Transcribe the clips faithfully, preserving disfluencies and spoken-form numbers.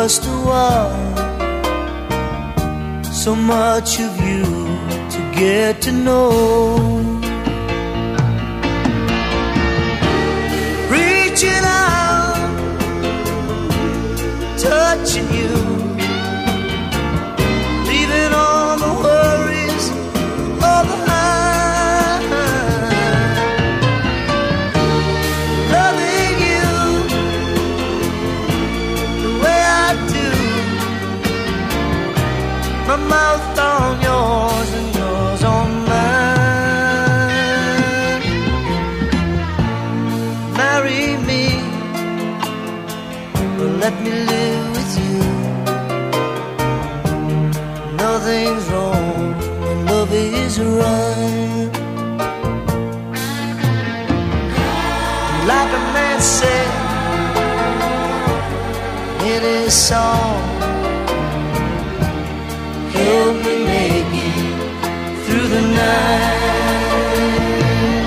just a while. So much of you to get to know. Reaching out, touching you, leaving all the worries all behind. Loving you the way I do, my mouth on yours and yours on mine. Marry me, or let me live with you. Nothing's wrong when love is right. Like a man said in his song, help me make it through the night.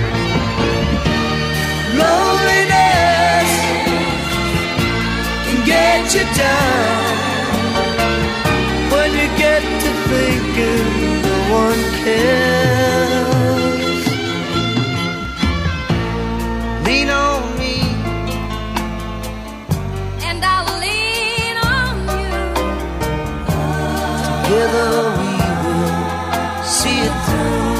Loneliness can get you down when you get to thinking no one cares. Lean on me and I'll lean on you. Together we will see it through.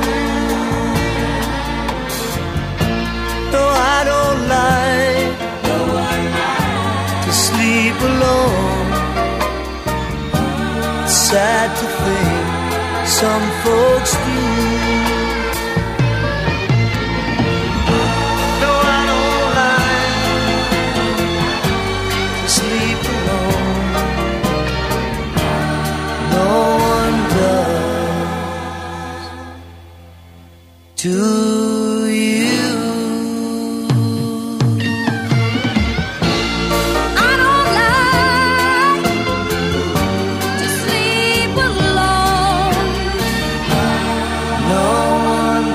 No, I don't like, no, I like to sleep alone. It's sad to think some folks do. No, I don't like to sleep alone. No one does. Do you? I don't like to sleep alone. No one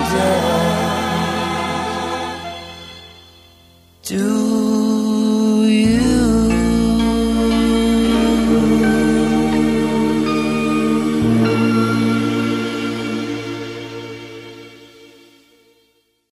does. Do you?